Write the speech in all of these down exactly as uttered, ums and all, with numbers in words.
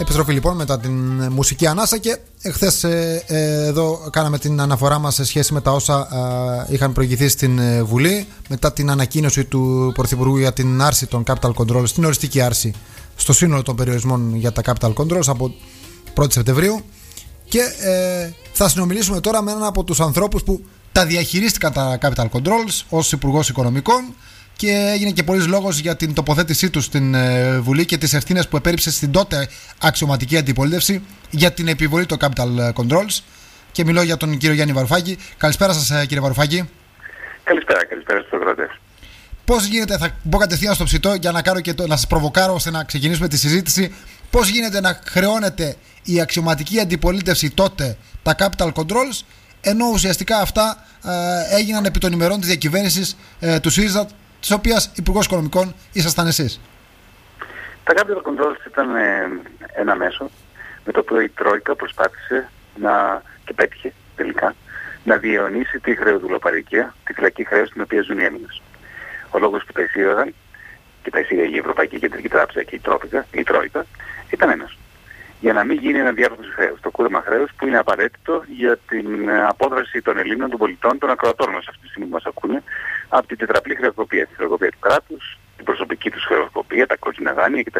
Επιστροφή λοιπόν μετά την μουσική ανάσα και χθες ε, ε, εδώ κάναμε την αναφορά μας σε σχέση με τα όσα ε, είχαν προηγηθεί στην ε, Βουλή μετά την ανακοίνωση του Πρωθυπουργού για την άρση των capital controls, την οριστική άρση στο σύνολο των περιορισμών για τα capital controls από πρώτη Σεπτεμβρίου και ε, θα συνομιλήσουμε τώρα με έναν από τους ανθρώπους που τα διαχειρίστηκαν τα capital controls ως Υπουργός Οικονομικών και έγινε και πολλής λόγος για την τοποθέτησή του στην ε, Βουλή και τις ευθύνες που επέριψε στην τότε αξιωματική αντιπολίτευση για την επιβολή των capital controls. Και μιλώ για τον κύριο Γιάννη Βαρουφάκη. Καλησπέρα σας, κύριε Βαρουφάκη. Καλησπέρα, καλησπέρα στους ακροατές. Πώς γίνεται, θα μπω κατευθείαν στο ψητό για να, κάνω και το, να σας προβοκάρω ώστε να ξεκινήσουμε τη συζήτηση. Πώς γίνεται να χρεώνεται η αξιωματική αντιπολίτευση τότε τα capital controls, ενώ ουσιαστικά αυτά ε, έγιναν επί των ημερών της διακυβέρνησης ε, του ΣΥΡΙΖΑ, της οποίας Υπουργός Οικονομικών ήσασταν εσείς. Τα capital controls ήταν ε, ένα μέσο με το οποίο η Τρόικα προσπάθησε να, και πέτυχε τελικά να διαιωνίσει τη χρεοδουλοπαρικία, τη φυλακή χρέους στην οποία ζουν οι Έλληνες. Ο λόγος που τα εισήγαγαν και τα εισήγαγε η Ευρωπαϊκή Κεντρική Τράπεζα και η, Τρόικα, η Τρόικα ήταν ένας. Για να μην γίνει ένα διάβρωση χρέους, το κούρεμα χρέους που είναι απαραίτητο για την απόδραση των Ελλήνων, των πολιτών, των ακροατών μας αυτή τη στιγμή που μας ακούνε, από την τετραπλή χρεοκοπία, τη χρεοκοπία του κράτους, την προσωπική τους χρεοκοπία, τα κόκκινα δάνεια κτλ.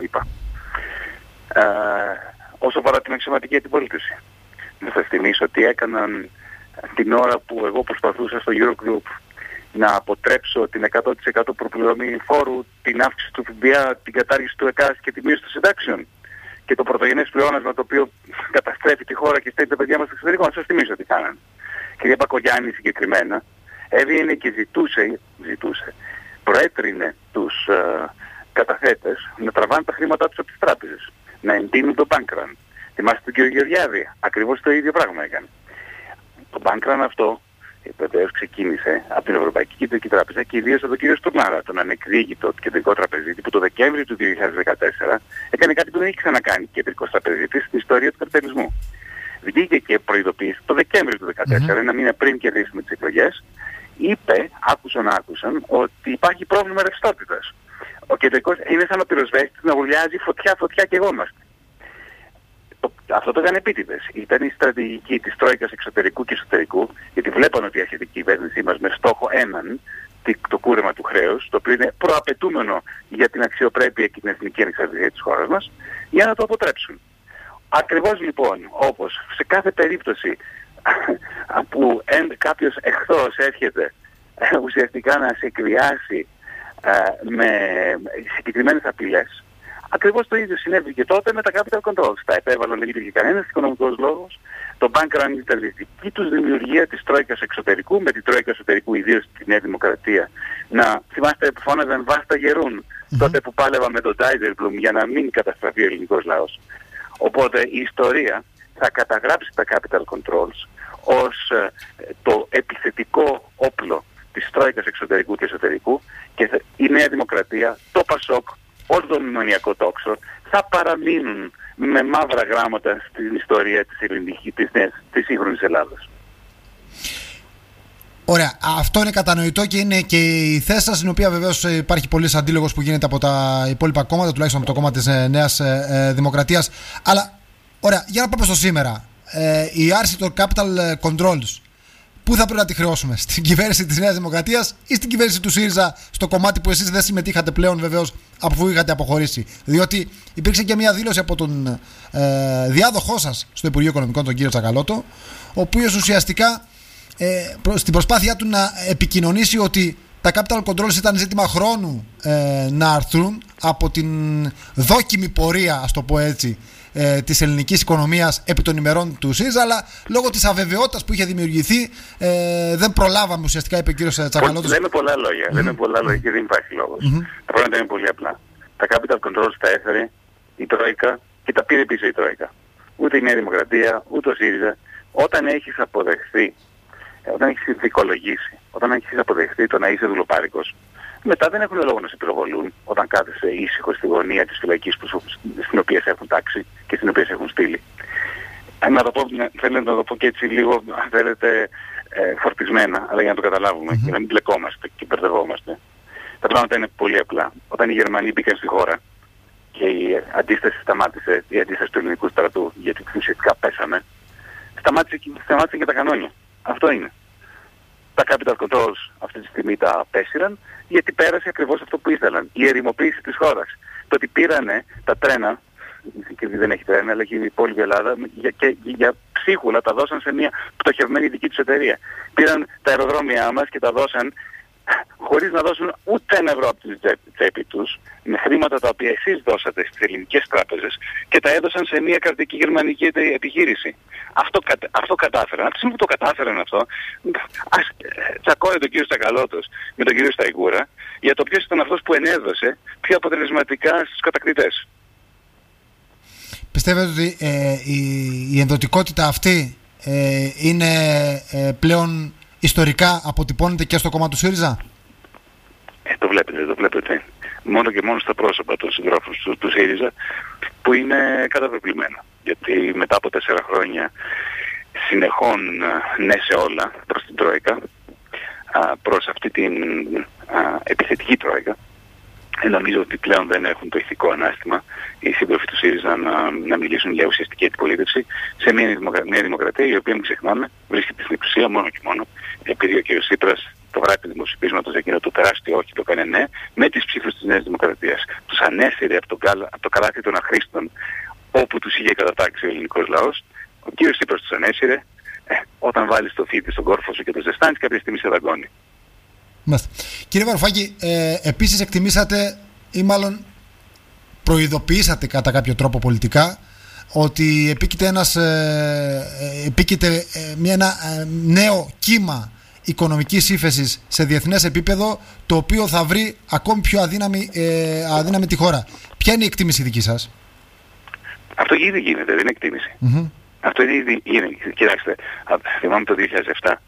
Ε, όσο αφορά την αξιωματική αντιπολίτευση, να σας θυμίσω ότι έκαναν την ώρα που εγώ προσπαθούσα στο Eurogroup να αποτρέψω την εκατό τοις εκατό προπληρωμή φόρου, την αύξηση του ΦΠΑ, την κατάργηση του ΕΚΑΣ και τη μείωση των συντάξεων και το πρωτογενές πλεόνασμα το οποίο καταστρέφει τη χώρα και στέλνει τα παιδιά μας στο εξωτερικό. Να σας θυμίσω τι κάνανε. Η κυρία Μπακογιάννη συγκεκριμένα έβγαινε και ζητούσε, ζητούσε, προέτρινε τους ε, καταθέτες να τραβάνε τα χρήματά τους από τις τράπεζες, να εντείνουν το bank run. Θυμάστε τον κύριο Γεωργιάδη, ακριβώς το ίδιο πράγμα έκανε. Το bank run αυτό βεβαίως ξεκίνησε από την Ευρωπαϊκή Κεντρική Τράπεζα και ιδίως από τον κύριο Στουρνάρα, τον ανεκδίκητο κεντρικό τραπεζίτη που το Δεκέμβριο του δύο χιλιάδες δεκατέσσερα έκανε κάτι που δεν έχει ξανακάνει κεντρικός τραπεζίτης στην ιστορία του καπιταλισμού. Βγήκε και προειδοποίησε το Δεκέμβριο του δύο χιλιάδες δεκατέσσερα, mm-hmm. ένα μήνα πριν κερδίσουμε τις εκλογές, είπε, άκουσαν άκουσαν, ότι υπάρχει πρόβλημα ρευστότητας. Ο κεντρικός είναι σαν ο πυροσβέστης να βουλιάζει φωτιά, φωτιά και εγώ είμαστε. Αυτό το έκανε επίτηδες. Ήταν η στρατηγική της Τρόικας εξωτερικού και εσωτερικού, γιατί βλέπαν ότι έρχεται η κυβέρνησή μας με στόχο έναν, το κούρεμα του χρέους, το οποίο είναι προαπαιτούμενο για την αξιοπρέπεια και την εθνική ανεξαρτησία της χώρας μας, για να το αποτρέψουν. Ακριβώς λοιπόν, όπως σε κάθε περίπτωση που κάποιος εχθρός έρχεται ουσιαστικά να σε εκβιάσει με συγκεκριμένες απειλές, ακριβώς το ίδιο συνέβη και τότε με τα capital controls. Τα επέβαλαν, δεν υπήρχε κανένας οικονομικός λόγος. Το bank run ήταν η δική τους δημιουργία της Τρόικας εξωτερικού, με την Τρόικα εσωτερικού, ιδίως στη Νέα Δημοκρατία. Να θυμάστε που φώναζαν βάστα γερούν, mm-hmm. τότε που πάλευα με τον Ντάιζελμπλουμ για να μην καταστραφεί ο ελληνικός λαός. Οπότε η ιστορία θα καταγράψει τα capital controls ως ε, το επιθετικό όπλο της Τρόικας εξωτερικού και εσωτερικού και θα, η Νέα Δημοκρατία, το ΠΑΣΟΚ, όλο το μνημονιακό τόξο θα παραμείνουν με μαύρα γράμματα στην ιστορία της ελληνικής, της, νέας, της σύγχρονης Ελλάδας. Ωραία. Αυτό είναι κατανοητό και είναι και η θέση σας, στην οποία βεβαίως υπάρχει πολλής αντίλογος που γίνεται από τα υπόλοιπα κόμματα, τουλάχιστον από το κόμμα της Νέας ε, Δημοκρατίας. Αλλά, ωραία, για να πάμε στο σήμερα. Ε, η άρση των capital controls, πού θα πρέπει να τη χρεώσουμε, στην κυβέρνηση της Νέας Δημοκρατίας ή στην κυβέρνηση του ΣΥΡΙΖΑ, στο κομμάτι που εσείς δεν συμμετείχατε πλέον βεβαίως αφού είχατε αποχωρήσει? Διότι υπήρξε και μια δήλωση από τον ε, διάδοχό σας στο Υπουργείο Οικονομικών, τον κύριο Τσακαλώτο, ο οποίος ουσιαστικά ε, προ, στην προσπάθειά του να επικοινωνήσει ότι τα capital controls ήταν ζήτημα χρόνου ε, να αρθούν από την δόκιμη πορεία, ας το πω έτσι, ε, της ελληνικής οικονομίας επί των ημερών του ΣΥΡΙΖΑ, αλλά λόγω της αβεβαιότητας που είχε δημιουργηθεί ε, δεν προλάβαμε ουσιαστικά, είπε ο κύριος Τσακαλώτος. Λέμε πολλά λόγια, mm-hmm. λέμε πολλά λόγια και δεν υπάρχει λόγος. Mm-hmm. Τα πράγματα είναι πολύ απλά. Τα capital controls τα έφερε η Τρόικα και τα πήρε πίσω η Τρόικα. Ούτε η Νέα Δημοκρατία, ούτε ο ΣΥΡΙΖΑ. Όταν έχεις αποδεχθεί, όταν έχεις δικολογήσει, όταν έχεις αποδεχθεί το να είσαι δουλοπάρικος, μετά δεν έχουν λόγο να σε πυροβολούν όταν κάθεσαι ήσυχο στη γωνία της φυλακής που, στην οποία σε έχουν τάξει και στην οποία σε έχουν στείλει. Να το πω, θέλω να το πω και έτσι λίγο, αν θέλετε, ε, φορτισμένα, αλλά για να το καταλάβουμε mm-hmm. και να μην μπλεκόμαστε και μπερδευόμαστε. Τα πράγματα είναι πολύ απλά. Όταν οι Γερμανοί μπήκαν στη χώρα και η αντίσταση σταμάτησε, η αντίσταση του ελληνικού στρατού, γιατί ουσιαστικά πέσαμε, σταμάτησε, σταμάτησε και τα κανόνια. Αυτό είναι. Τα capital controls αυτή τη στιγμή τα απέσυραν, γιατί πέρασε ακριβώς αυτό που ήθελαν. Η ερημοποίηση της χώρας. Το ότι πήρανε τα τρένα, και δεν έχει τρένα, αλλά έχει η υπόλοιπη Ελλάδα, για, και για ψίχουλα τα δώσαν σε μια πτωχευμένη δική τους εταιρεία. Πήραν τα αεροδρόμια μας και τα δώσαν χωρίς να δώσουν ούτε ένα ευρώ από τη τσέπη τους, με χρήματα τα οποία εσείς δώσατε στις ελληνικές τράπεζες και τα έδωσαν σε μια κρατική γερμανική επιχείρηση. Αυτό, αυτό κατάφεραν. Από τη στιγμή που το κατάφεραν αυτό, ας τσακώνει τον κύριο Στακαλώτος με τον κύριο Σταϊκούρα για το ποιος ήταν αυτός που ενέδωσε πιο αποτελεσματικά στους κατακτητές. Πιστεύετε ότι ε, η, η ενδοτικότητα αυτή ε, είναι ε, πλέον ιστορικά αποτυπώνεται και στο κόμμα του ΣΥΡΙΖΑ? Ε, το βλέπετε, το βλέπετε. Μόνο και μόνο στα πρόσωπα των συντρόφων του, του ΣΥΡΙΖΑ, που είναι καταπεπλημένα. Γιατί μετά από τέσσερα χρόνια συνεχών ναι σε όλα προς την Τρόικα, προς αυτή την α, επιθετική Τρόικα, νομίζω ότι πλέον δεν έχουν το ηθικό ανάστημα οι σύντροφοι του ΣΥΡΙΖΑ να, να μιλήσουν για ουσιαστική αντιπολίτευση σε μια, μια δημοκρατία η οποία, μην ξεχνάμε, βρίσκεται στην εξουσία μόνο και μόνο επειδή ο κ. Τσίπρας το βράδυ του δημοψηφίσματος εκείνο το τεράστιο όχι το έκανε ναι με τις ψήφους της Νέας Δημοκρατίας. Τους ανέσυρε από το, από το καλάθι των αχρήστων όπου τους είχε κατατάξει ο ελληνικός λαός. Ο κ. Τσίπρας τους ανέσυρε. Ε, όταν βάλεις το φύτη στον κόρφο σου και το ζεστάνεις, κάποια στιγμή σε δαγκώνει. Μάλιστα. Κύριε Βαρουφάκη, ε, επίσης εκτιμήσατε ή μάλλον προειδοποιήσατε κατά κάποιο τρόπο πολιτικά ότι επίκειται, ένας, ε, επίκειται ε, μια, ένα ε, νέο κύμα οικονομικής ύφεσης σε διεθνές επίπεδο, το οποίο θα βρει ακόμη πιο αδύναμη, ε, αδύναμη τη χώρα. Ποια είναι η εκτίμηση δική σας? Αυτό ήδη γίνεται, δεν είναι εκτίμηση. Mm-hmm. Αυτό ήδη γίνεται. Κοιτάξτε, θυμάμαι το δύο χιλιάδες επτά,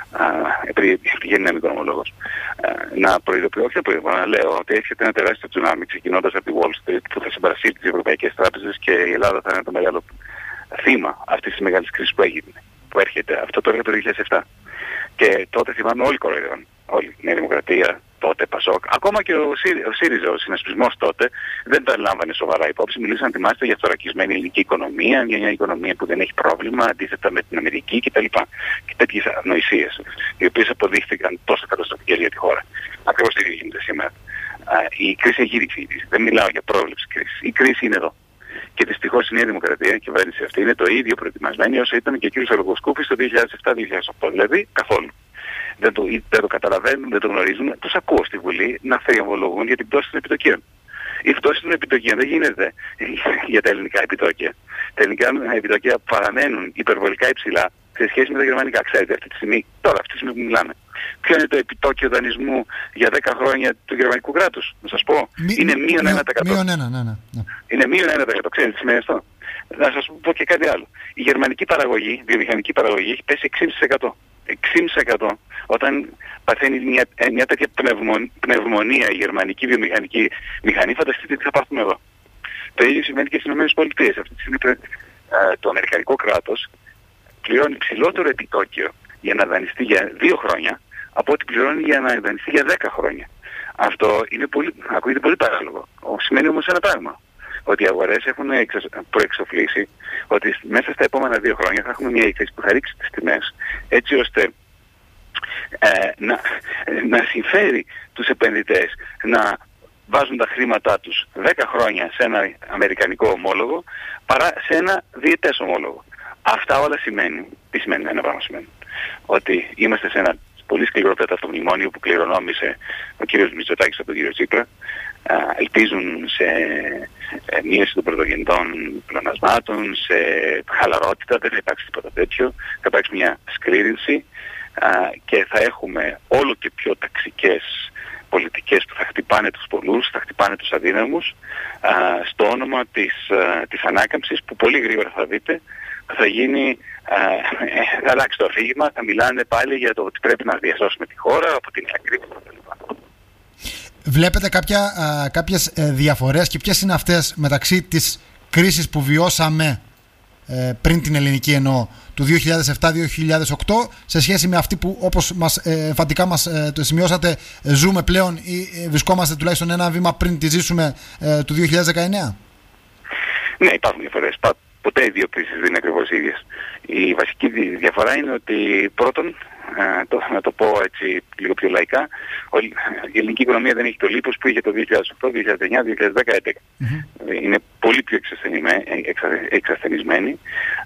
επειδή πηγαίνει ένα οικονομολόγος, να προειδοποιώ, όχι να προειδοποιώ, να λέω ότι έρχεται ένα τεράστιο τσουνάμι ξεκινώντας από τη Wall Street που θα συμπαρασύρει τις ευρωπαϊκές τράπεζες και η Ελλάδα θα είναι το μεγάλο θύμα αυτής της μεγάλης κρίσης που έγινε, που έρχεται. Αυτό το έλεγα το δύο χιλιάδες επτά. Και τότε θυμάμαι όλοι κοροϊδεύαν. Όλη η Νέα Δημοκρατία, τότε Πασόκ, ακόμα και ο, Σύρι, ο ΣΥΡΙΖΑ, ο συνασπισμός τότε, δεν τα λάμβανε σοβαρά υπόψη. Μιλήσαν, θυμάστε, για θωρακισμένη ελληνική οικονομία, για μια οικονομία που δεν έχει πρόβλημα, αντίθετα με την Αμερική κτλ. Και τέτοιες ανοησίες, οι οποίες αποδείχθηκαν τόσο καταστροφικές για τη χώρα. Ακριβώς το ίδιο γίνεται σήμερα. Η κρίση έχει ήδη φύγει. Δεν μιλάω για πρόβλεψη κρίση. Η κρίση είναι εδώ. Και δυστυχώς η Νέα Δημοκρατία, η κυβέρνηση αυτή, είναι το ίδιο προετοιμασμένη όσο ήταν και ο κ. Αργοσκούπης το δύο χιλιάδες επτά δύο χιλιάδες οκτώ. Δηλαδή καθόλου. Δεν το, δεν το καταλαβαίνουν, δεν το γνωρίζουν. Τους ακούω στη Βουλή να θριαμβολογούν για την πτώση των επιτοκίων. Η πτώση των επιτοκίων δεν γίνεται για τα ελληνικά επιτόκια. Τα ελληνικά επιτόκια παραμένουν υπερβολικά υψηλά σε σχέση με τα γερμανικά. Ξέρετε, αυτή τη στιγμή, τώρα αυτή τη στιγμή που μιλάμε, ποιο είναι το επιτόκιο δανεισμού για δέκα χρόνια του γερμανικού κράτους? Να σας πω. Μη, είναι μείον ένα τοις εκατό. Μείον ένα, ναι, ναι, ναι. Είναι μείον ένα τοις εκατό. Ξέρετε τι σημαίνει αυτό? Να σας πω και κάτι άλλο. Η γερμανική παραγωγή, βιομηχανική παραγωγή, έχει πέσει έξι κόμμα πέντε τοις εκατό. έξι κόμμα πέντε τοις εκατό. Όταν παθαίνει μια, μια τέτοια πνευμον, πνευμονία η γερμανική βιομηχανική μηχανή, φανταστείτε τι θα πάθουμε εδώ. Το ίδιο συμβαίνει και στις ΗΠΑ. Αυτή τη στιγμή το αμερικανικό κράτος πληρώνει ψηλότερο επιτόκιο για να δανειστεί για δύο χρόνια από ό,τι πληρώνει για να δανειστεί για δέκα χρόνια. Αυτό είναι πολύ, ακούγεται πολύ παράλογο. Σημαίνει όμως ένα πράγμα. Ότι οι αγορές έχουν προεξοφλήσει ότι μέσα στα επόμενα δύο χρόνια θα έχουμε μια ύφεση που θα ρίξει τις τιμές έτσι ώστε ε, να, να συμφέρει τους επενδυτές να βάζουν τα χρήματά τους δέκα χρόνια σε ένα αμερικανικό ομόλογο παρά σε ένα διετές ομόλογο. Αυτά όλα σημαίνει, τι σημαίνει ένα πράγμα σημαίνει? Ότι είμαστε σε ένα πολύ σκληρό τέταρτο μνημόνιο που κληρονόμησε ο κύριος Μητσοτάκης από τον κύριο Τσίπρα. Ελπίζουν σε μείωση των πρωτογενών πλεονασμάτων, σε χαλαρότητα, δεν θα υπάρξει τίποτα τέτοιο. Θα υπάρξει μια σκλήρυνση και θα έχουμε όλο και πιο ταξικές πολιτικές που θα χτυπάνε τους πολλούς, θα χτυπάνε τους αδύναμους στο όνομα της, της ανάκαμψης που πολύ γρήγορα θα δείτε θα γίνει, θα αλλάξει το αφήγημα, θα μιλάνε πάλι για το ότι πρέπει να διασώσουμε τη χώρα από την ακρίβεια κτλ. Βλέπετε κάποια, α, κάποιες ε, διαφορές και ποιες είναι αυτές μεταξύ της κρίσης που βιώσαμε ε, πριν την ελληνική εννοώ, του δύο χιλιάδες επτά δύο χιλιάδες οκτώ, σε σχέση με αυτή που, όπως μας, ε, εμφαντικά μας ε, το σημειώσατε, ε, ζούμε πλέον ή ε, βρισκόμαστε τουλάχιστον ένα βήμα πριν τη ζήσουμε ε, του δύο χιλιάδες δεκαεννέα? Ναι, υπάρχουν διαφορές. Ποτέ οι δύο κρίσεις δεν είναι ακριβώς ίδιες. Η βασική διαφορά είναι ότι πρώτον, το, να το πω έτσι λίγο πιο λαϊκά, η ελληνική οικονομία δεν έχει το λίπος που είχε το δύο χιλιάδες οκτώ, δύο χιλιάδες εννιά, δύο χιλιάδες δέκα, δύο χιλιάδες έντεκα. Mm-hmm. Είναι πολύ πιο εξασθενισμένη.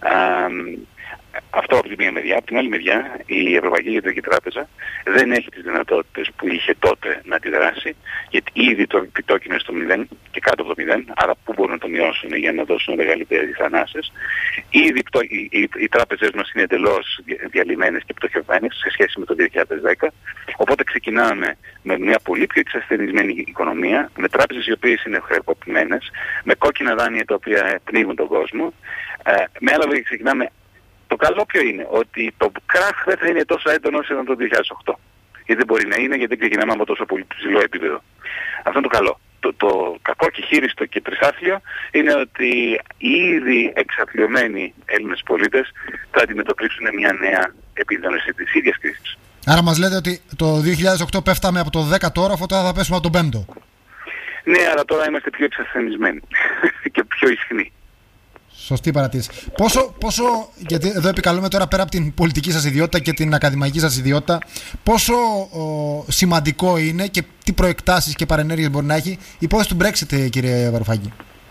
Αυτό από τη μία μεριά. Από την άλλη μεριά, η Ευρωπαϊκή Κεντρική Τράπεζα δεν έχει τις δυνατότητες που είχε τότε να αντιδράσει, γιατί ήδη το επιτόκιο είναι στο μηδέν και κάτω από το μηδέν, άρα πού μπορούν να το μειώσουν για να δώσουν μεγαλύτερες ανάσες. Ήδη οι, οι, οι τράπεζες μας είναι εντελώς διαλυμένες και πτωχευμένες σε σχέση με το δύο χιλιάδες δέκα, οπότε ξεκινάμε με μια πολύ πιο εξασθενισμένη οικονομία, με τράπεζες οι οποίες είναι χρεοκοπημένες, με κόκκινα δάνεια τα οποία πνίγουν τον κόσμο. Ε, με άλλα λόγια, ξεκινάμε. Το καλό ποιο είναι, ότι το κράχ δεν θα είναι τόσο έντονο όσο ήταν το δύο χιλιάδες οκτώ. Γιατί δεν μπορεί να είναι, γιατί δεν ξεκινάμε από τόσο πολύ ψηλό επίπεδο. Αυτό είναι το καλό. Το, το κακό και χείριστο και τρισάθλιο είναι ότι οι ήδη εξαθλιωμένοι Έλληνες πολίτες θα αντιμετωπίσουν μια νέα επιδόνωση της ίδιας κρίσης. Άρα μας λέτε ότι το δύο χιλιάδες οκτώ πέφταμε από το δέκατο όροφο, τώρα θα πέσουμε από τον πέμπτο. Ναι, αλλά τώρα είμαστε πιο εξασθενισμένοι και πιο ισχνοί. Σωστή παρατήρηση. Πόσο, πόσο, γιατί εδώ επικαλούμε τώρα πέρα από την πολιτική σας ιδιότητα και την ακαδημαϊκή σας ιδιότητα, πόσο ο, σημαντικό είναι και τι προεκτάσεις και παρενέργειες μπορεί να έχει η υπόθεση του Brexit, κύριε Βαρουφάκη?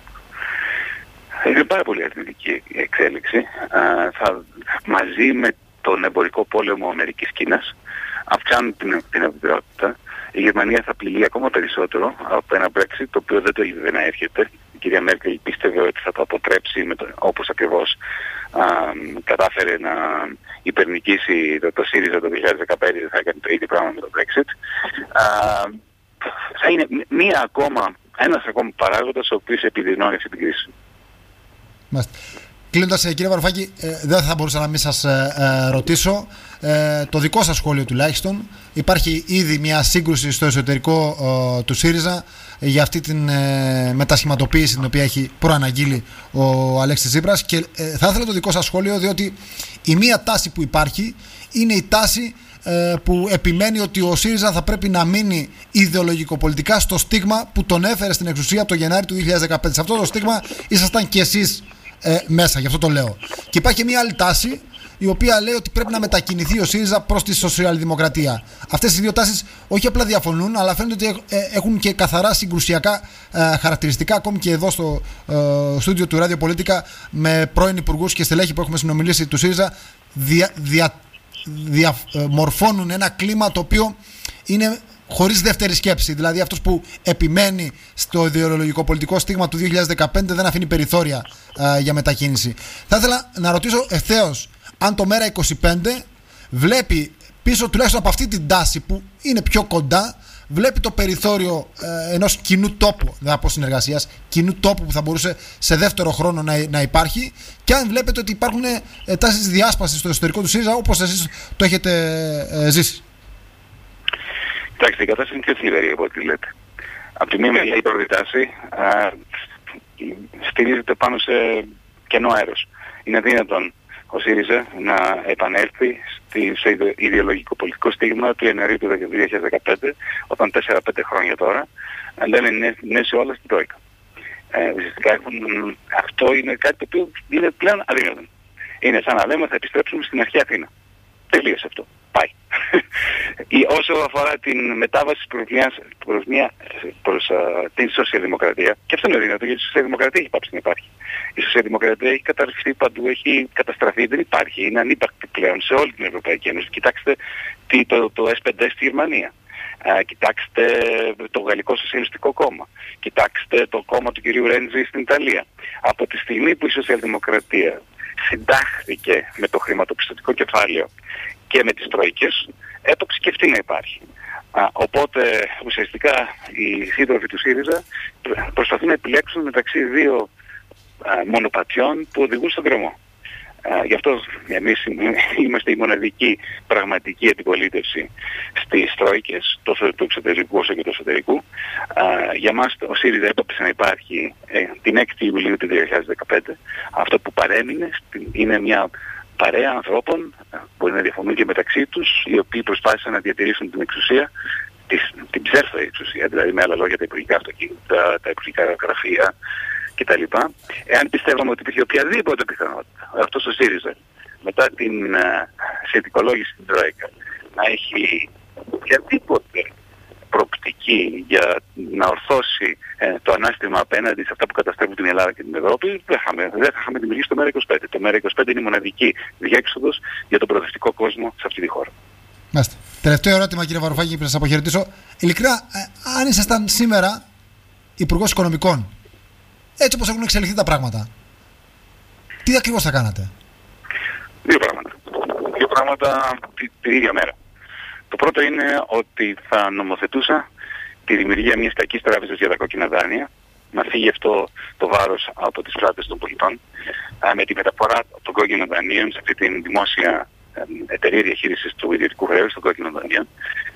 Είναι πάρα πολύ αρνητική η εξέλιξη. Α, θα, μαζί με τον εμπορικό πόλεμο Αμερικής-Κίνας αυξάνουν την, την ευρωότητα. Η Γερμανία θα πληγεί ακόμα περισσότερο από ένα Brexit το οποίο δεν το είδε να έρχεται. Η κυρία Μέρκελ πίστευε ότι θα το αποτρέψει με το, όπως ακριβώς α, κατάφερε να υπερνικήσει το, το ΣΥΡΙΖΑ το δύο χιλιάδες δεκαπέντε, θα έκανε το ίδιο πράγμα με το Brexit. Α, θα είναι μία ακόμα, ένας ακόμα παράγοντας ο οποίος επιδεινώνει την κρίση. Μάλιστα. Κλείνοντας, κύριε Βαρουφάκη, ε, δεν θα μπορούσα να μην σας ε, ε, ρωτήσω ε, το δικό σας σχόλιο τουλάχιστον. Υπάρχει ήδη μια σύγκρουση στο εσωτερικό ε, του ΣΥΡΙΖΑ για αυτή την ε, μετασχηματοποίηση την οποία έχει προαναγγείλει ο Αλέξης Τσίπρας και ε, θα ήθελα το δικό σας σχόλιο, διότι η μία τάση που υπάρχει είναι η τάση ε, που επιμένει ότι ο ΣΥΡΙΖΑ θα πρέπει να μείνει ιδεολογικοπολιτικά στο στίγμα που τον έφερε στην εξουσία από το Γενάρη του δύο χιλιάδες δεκαπέντε. Σε αυτό το στίγμα ήσασταν κι εσείς Ε, μέσα, γι' αυτό το λέω. Και υπάρχει μια άλλη τάση η οποία λέει ότι πρέπει να μετακινηθεί ο ΣΥΡΙΖΑ προς τη σοσιαλδημοκρατία. Αυτές οι δύο τάσεις όχι απλά διαφωνούν, αλλά φαίνεται ότι έχουν και καθαρά συγκρουσιακά ε, χαρακτηριστικά, ακόμη και εδώ στο ε, στούντιο του Radio Politica με πρώην υπουργούς και στελέχη που έχουμε συνομιλήσει του ΣΥΡΙΖΑ δια, δια, δια, ε, μορφώνουν ένα κλίμα το οποίο είναι χωρίς δεύτερη σκέψη. Δηλαδή αυτός που επιμένει στο ιδεολογικό πολιτικό στίγμα του δύο χιλιάδες δεκαπέντε δεν αφήνει περιθώρια α, για μετακίνηση. Θα ήθελα να ρωτήσω ευθέως αν το Μέρα είκοσι πέντε βλέπει πίσω τουλάχιστον από αυτή την τάση που είναι πιο κοντά, βλέπει το περιθώριο ε, ενός κοινού τόπου, δεν θα πω συνεργασίας, κοινού τόπου που θα μπορούσε σε δεύτερο χρόνο να, να υπάρχει, και αν βλέπετε ότι υπάρχουν ε, τάσεις διάσπασης στο εσωτερικό του ΣΥΡΙΖΑ όπως εσείς το έχετε ε, ζήσει. Κοιτάξτε, η κατάσταση είναι πιο θλιβερή από ό,τι λέτε. Από τη μία μεριά η πρώτη τάση στηρίζεται πάνω σε κενό αέρος. Είναι αδύνατον ο ΣΥΡΙΖΑ να επανέλθει στη, σε ιδεολογικό πολιτικό στίγμα του Ιανουαρίου του δύο χιλιάδες δεκαπέντε, όταν τέσσερα πέντε χρόνια τώρα λένε ναι, ναι σε όλα στην Τρόικα. Ε, ουσιαστικά αυτό είναι κάτι το οποίο είναι πλέον αδύνατον. Είναι σαν να λέμε θα επιστρέψουμε στην αρχαία Αθήνα. Τελείωσε αυτό. Πάει. Όσο αφορά την μετάβαση προς, μια, προς, μια, προς α, την σοσιαλδημοκρατία, και αυτό είναι δυνατό, γιατί η σοσιαλδημοκρατία έχει πάψει να υπάρχει. Η σοσιαλδημοκρατία έχει καταρριφθεί παντού, έχει καταστραφεί, δεν υπάρχει. Είναι ανύπαρκτη πλέον σε όλη την Ευρωπαϊκή Ένωση. Κοιτάξτε τι, το, το ες πέντε στη Γερμανία. Α, κοιτάξτε το Γαλλικό Σοσιαλιστικό Κόμμα. Κοιτάξτε το κόμμα του κυρίου Ρέντζη στην Ιταλία. Από τη στιγμή που η σοσιαλδημοκρατία συντάχθηκε με το χρηματοπιστωτικό κεφάλαιο και με τις τροικές, έπαψε και αυτή να υπάρχει. Α, οπότε ουσιαστικά οι σύντροφοι του ΣΥΡΙΖΑ προσπαθούν να επιλέξουν μεταξύ δύο α, μονοπατιών που οδηγούν στον δρόμο. Uh, γι' αυτό εμείς είμαστε η μοναδική πραγματική αντιπολίτευση στις τρόικες, τόσο του εξωτερικού όσο και του εσωτερικού. Uh, για μας ο ΣΥΡΙΖΑ έπαψε να υπάρχει ε, την έκτη Ιουλίου του δύο χιλιάδες δεκαπέντε. Αυτό που παρέμεινε είναι μια παρέα ανθρώπων, μπορεί να διαφωνούν και μεταξύ τους, οι οποίοι προσπάθησαν να διατηρήσουν την εξουσία, της, την ψεύτορη εξουσία, δηλαδή με άλλα λόγια τα υπουργικά αυτοκίνητα, τα υπουργικά γραφεία κτλ. Εάν πιστεύαμε ότι υπήρχε οποιαδήποτε πιθανότητα, αυτός ο ΣΥΡΙΖΑ, μετά την uh, συνθηκολόγηση στην Τρόικα, να έχει οποιαδήποτε προοπτική για να ορθώσει ε, το ανάστημα απέναντι σε αυτά που καταστρέφουν την Ελλάδα και την Ευρώπη, δεν θα, δεν θα είχαμε δημιουργήσει το ΜΕΡΑ είκοσι πέντε. Το ΜΕΡΑ είκοσι πέντε είναι η μοναδική διέξοδος για τον προοδευτικό κόσμο σε αυτή τη χώρα. Μάλιστα. Τελευταίο ερώτημα, κύριε Βαρουφάκη, πριν σας αποχαιρετήσω. Ειλικρινά, ε, αν ήσασταν σήμερα Υπουργός Οικονομικών, έτσι όπως έχουν εξελιχθεί τα πράγματα, τι ακριβώς θα κάνατε? Δύο πράγματα. Δύο πράγματα την ίδια μέρα. Το πρώτο είναι ότι θα νομοθετούσα τη δημιουργία μιας κακής τράπεζας για τα κόκκινα δάνεια, να φύγει αυτό το βάρος από τις πλάτες των πολιτών, με τη μεταφορά των κόκκινων δανείων σε αυτή την δημόσια εταιρεία διαχείρισης του ιδιωτικού χρέους των κόκκινων δανείων,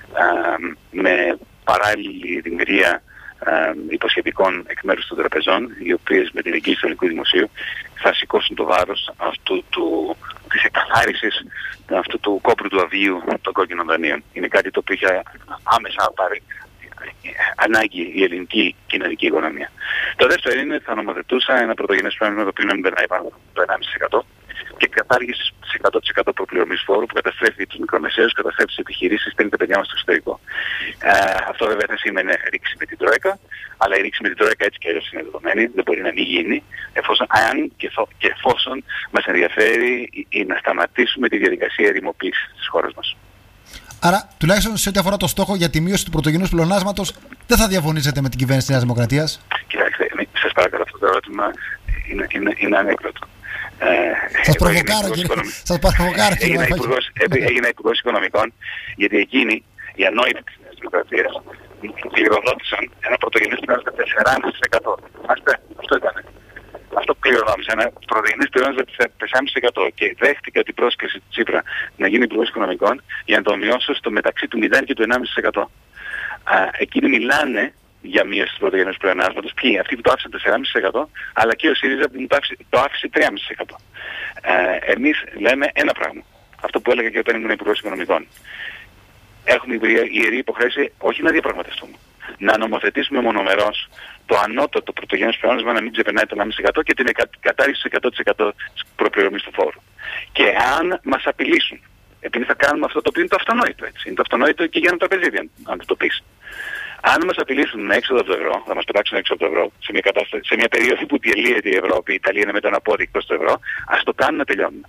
με παράλληλη δημιουργία υποσχετικών εκ μέρους των τραπεζών, οι οποίες με την εγγύηση του ελληνικού δημοσίου θα σηκώσουν το βάρος αυτού του, της εκαθάρισης αυτού του κόπρου του αβίου των κόκκινων δανείων. Είναι κάτι το οποίο είχε άμεσα πάρει ανάγκη η ελληνική κοινωνική οικονομία. Το δεύτερο είναι ότι θα νομοθετούσα ένα πρωτογενές πρόγραμμα το οποίο να μην περνάει πάνω το ενάμιση τοις εκατό και κατάργηση της εκατό τοις εκατό προπληρωμής φόρου που καταστρέφει τους μικρομεσαίους, καταστρέφει τις επιχειρήσεις, στέλνει τα παιδιά μας στο εξωτερικό. Ε, αυτό βέβαια θα σημαίνει ρήξη με την Τρόικα, αλλά η ρήξη με την Τρόικα έτσι και αλλιώς είναι δεδομένη, δεν μπορεί να μην γίνει, εφόσον, αν και, φο, και εφόσον μας ενδιαφέρει ή, ή να σταματήσουμε τη διαδικασία ερημοποίησης της χώρας μας. Άρα, τουλάχιστον σε ό,τι αφορά το στόχο για τη μείωση του πρωτογενούς πλεονάσματος, δεν θα διαφωνήσετε με την κυβέρνηση της Νέας Δημοκρατίας? Κοιτάξτε, σας παρακαλώ, αυτό το ερώτημα είναι, είναι, είναι ανέκδοτο. Ε, σας προβοκάρω κύριε, σας προβοκάρω κύριε Έγινα Υπουργός Οικονομικών, γιατί εκείνοι, οι ανόητοι της Νέας Δημοκρατίας, κληροδότησαν ένα πρωτογενές πλεόνασμα τέσσερα κόμμα πέντε τοις εκατό. Αυτό ήταν. Αυτό που κληροδότησαν, ένα πρωτογενές πλεόνασμα τέσσερα κόμμα πέντε τοις εκατό και δέχτηκα την πρόσκληση του Τσίπρα να γίνει Υπουργός Οικονομικών για να το μειώσω στο μεταξύ του μηδέν και του ενάμιση τοις εκατό. Εκείνοι μιλάνε για μείωση του πρωτογενούς πλεονάσματος. Ποιοι? Αυτοί που το άφησαν τέσσερα κόμμα πέντε τοις εκατό, αλλά και ο ΣΥΡΙΖΑ που το άφησε, το άφησε τρία κόμμα πέντε τοις εκατό. Ε, εμείς λέμε ένα πράγμα. Αυτό που έλεγα και όταν ήμουν Υπουργός Οικονομικών. Έχουμε ιερή υποχρέωση όχι να διαπραγματευτούμε, να νομοθετήσουμε μονομερώς το ανώτατο πρωτογενές πλεόνασμα να μην ξεπερνάει το ενάμιση τοις εκατό και την κατάργηση του εκατό τοις εκατό της προπληρωμής του φόρου. Και αν μας απειλήσουν, επειδή θα κάνουμε αυτό το οποίο είναι το αυτονόητο, έτσι. Είναι το αυτονόητο και για ένα τραπεζίδι, αν το πεις. Αν μας απειλήσουν με έξοδο από το ευρώ, θα μας πετάξουν έξω από το ευρώ, σε μια, κατάσταση, σε μια περίοδο που διαλύεται η Ευρώπη, η Ιταλία είναι με τον απόδεικτο στο ευρώ, ας το κάνουν να τελειώνουν.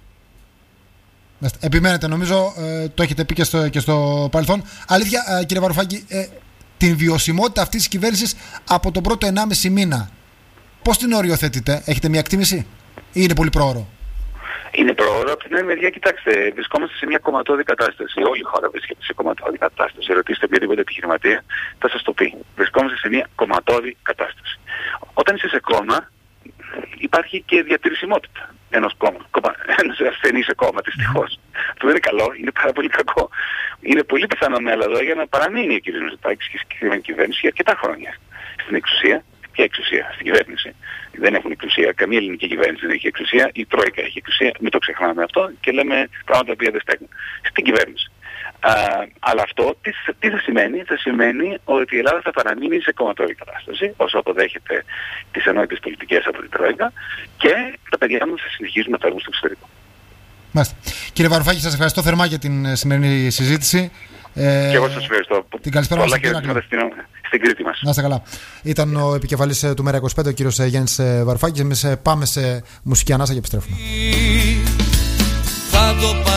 Επιμένετε, νομίζω ε, το έχετε πει και στο, και στο παρελθόν. Αλήθεια, ε, κύριε Βαρουφάκη, ε, την βιωσιμότητα αυτής της κυβέρνησης από τον πρώτο ενάμιση μήνα, πώς την οριοθετείτε? Έχετε μια εκτίμηση ή είναι πολύ πρόωρο? Είναι πρόωρο. Από την άλλη μεριά, κοιτάξτε, βρισκόμαστε σε μια κομματώδη κατάσταση. Όλη η χώρα βρίσκεται σε κομματώδη κατάσταση. Ρωτήστε οποιοδήποτε επιχειρηματία, θα σας το πει. Βρισκόμαστε σε μια κομματώδη κατάσταση. Όταν είσαι σε κόμμα, υπάρχει και διατηρησιμότητα ενός κόμμα. Ένας ασθενής σε κόμμα, δυστυχώς. Αυτό δεν είναι καλό, είναι πάρα πολύ κακό. Είναι πολύ πιθανό με άλλα λόγια να παραμείνει ο κ. Μητσοτάκης και η συγκεκριμένη κυβέρνηση για αρκετά χρόνια στην εξουσία. Ποια εξουσία? Στην κυβέρνηση. Δεν έχουν εξουσία. Καμία ελληνική κυβέρνηση δεν έχει εξουσία. Η Τρόικα έχει εξουσία. Μην το ξεχνάμε αυτό και λέμε πράγματα που δεν στέκουν. Στην κυβέρνηση. Α, αλλά αυτό τι, τι θα σημαίνει? Θα σημαίνει ότι η Ελλάδα θα παραμείνει σε κομματώδη κατάσταση όσο αποδέχεται τις ενόητες πολιτικές από την Τρόικα και τα παιδιά μας θα συνεχίζουν να φεύγουν στο εξωτερικό. Μάλιστα. Κύριε Βαρουφάκη, σας ευχαριστώ θερμά για την σημερινή συζήτηση. Ε, και εγώ σας ευχαριστώ. Την καλησπέρα σας στην Κρήτη μας. Να είστε καλά. Ήταν ο επικεφαλής του ΜΕΡΑ είκοσι πέντε, ο κύριος Γιάννης Βαρουφάκης. Εμείς πάμε σε μουσική ανάσα και επιστρέφουμε.